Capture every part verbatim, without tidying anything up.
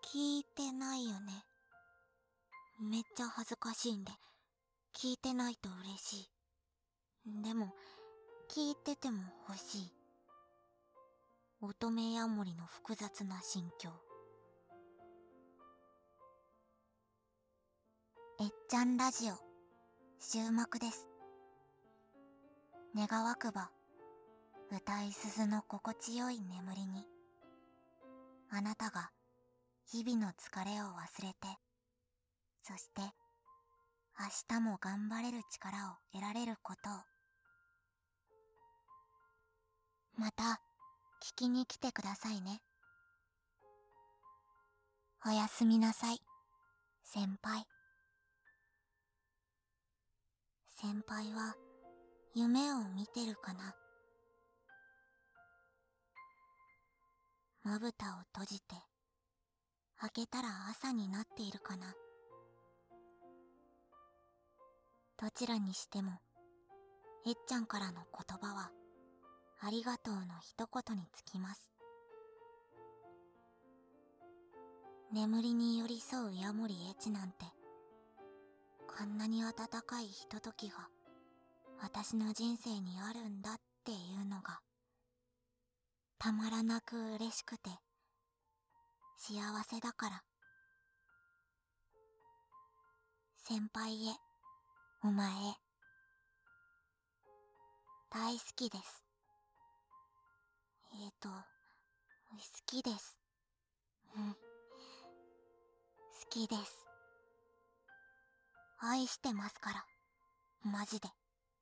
聞いてないよね。めっちゃ恥ずかしいんで、聞いてないと嬉しい。でも、聞いてても欲しい。乙女ヤモリの複雑な心境。えっちゃんラジオ、終幕です。願わくば、歌い鈴の心地よい眠りに、あなたが日々の疲れを忘れて、そして明日も頑張れる力を得られることを。また聞きに来てくださいね。おやすみなさい、先輩。先輩は夢を見てるかな。まぶたを閉じて開けたら朝になっているかな。どちらにしてもえっちゃんからの言葉はありがとうの一言につきます。眠りに寄り添うヤモリエチなんて、こんなに温かいひとときが私の人生にあるんだっていうのがたまらなく嬉しくて幸せだから。先輩へ、お前へ、大好きです。えーと、好きです。うん。好きです。愛してますから、マジで。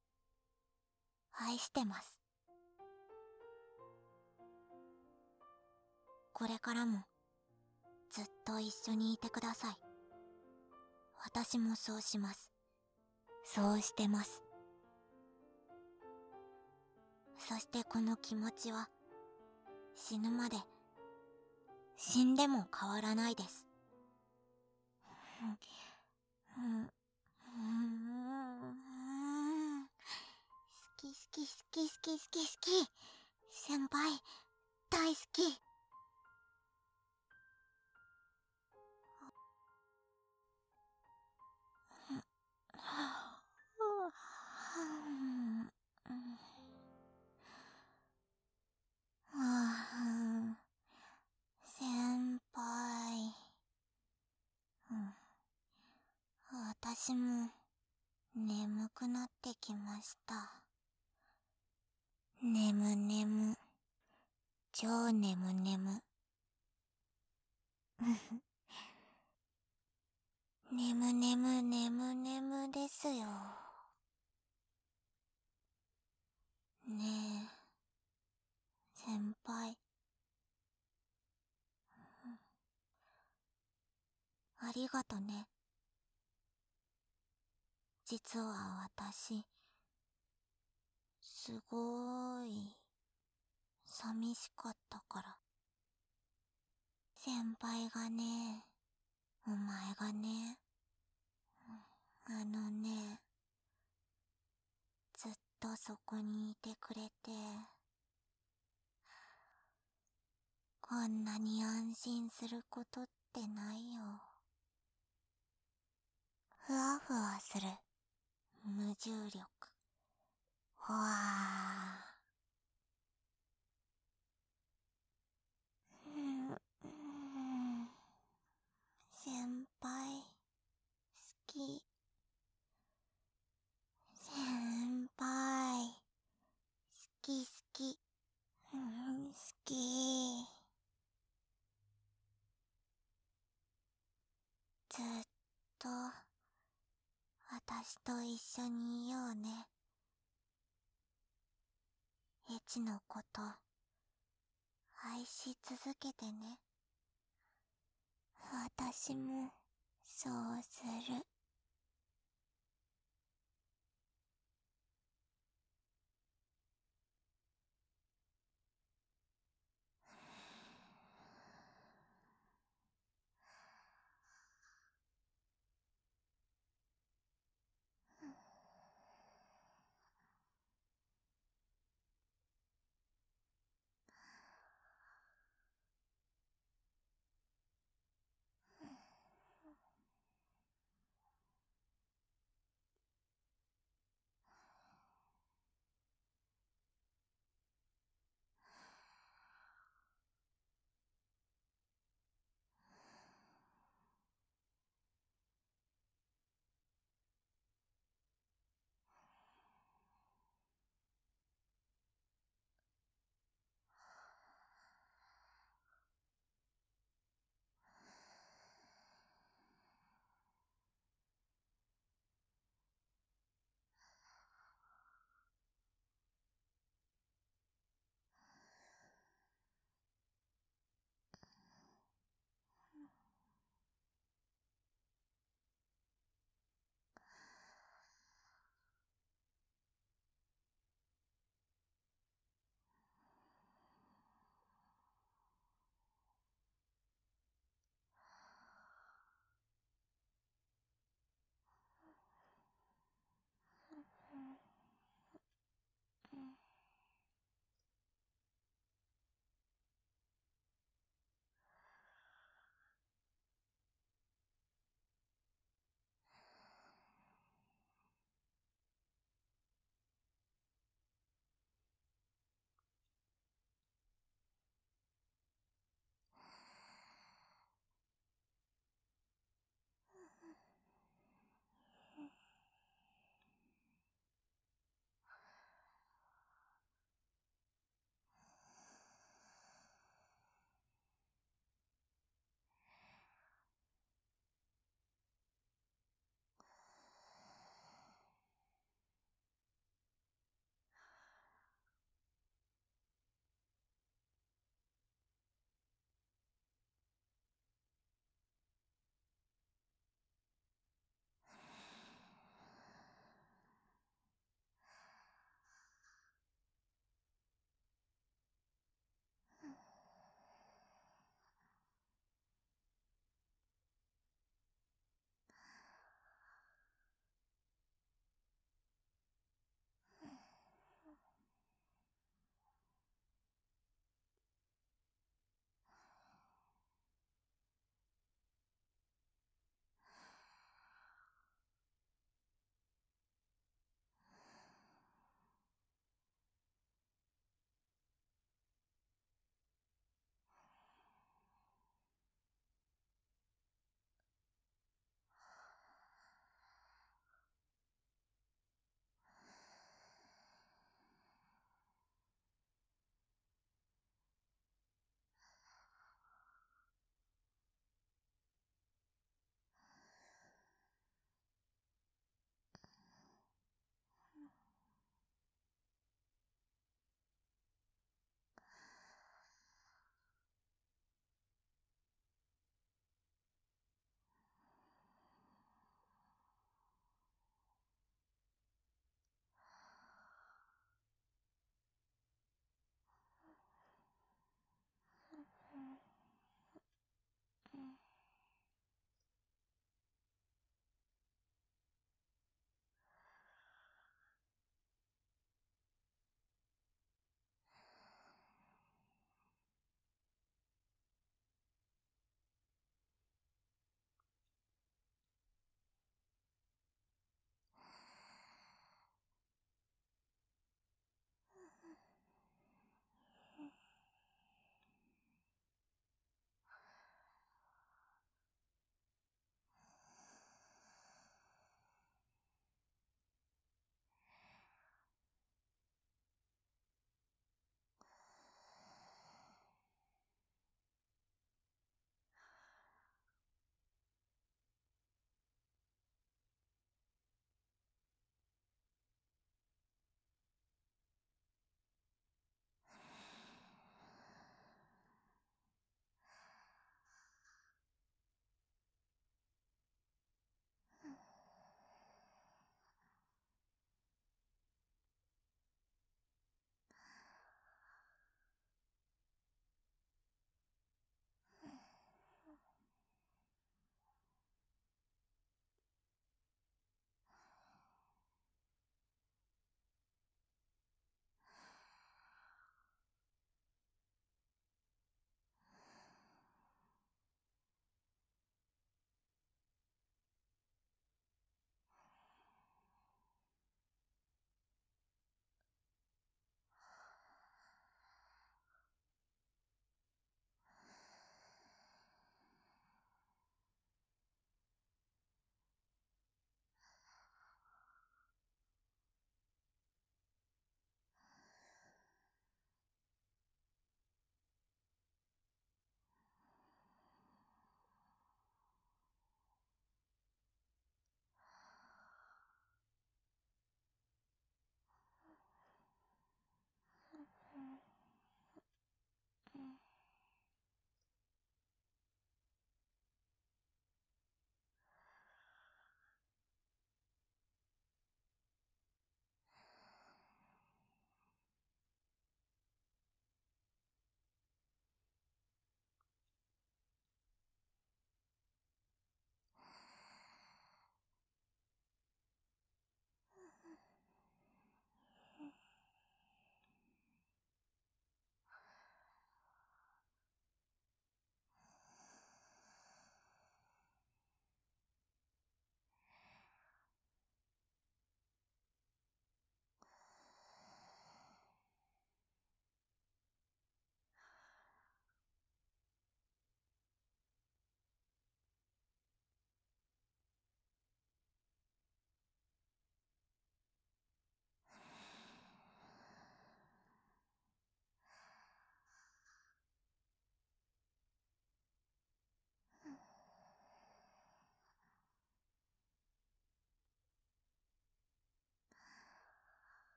愛してます。これからもずっと一緒にいてください。私もそうします。そうしてます。そしてこの気持ちは死ぬまで、死んでも変わらないです。うん、うん、うん、好き好き好き好き好き好き。先輩、大好き。先輩、うん、私も眠くなってきました。眠眠、超眠眠。眠眠眠眠ですよ。ねえ、先輩。ありがとね。実は私、すごーい、寂しかったから。先輩がね、お前がね、あのね、ずっとそこにいてくれて、こんなに安心することってないよ。ふわふわする無重力。ほわー。うんうん、先輩、好き。先輩、好き好き。うん、好き。ずっと、私と一緒にいようね。エチのこと、愛し続けてね。私も、そうする。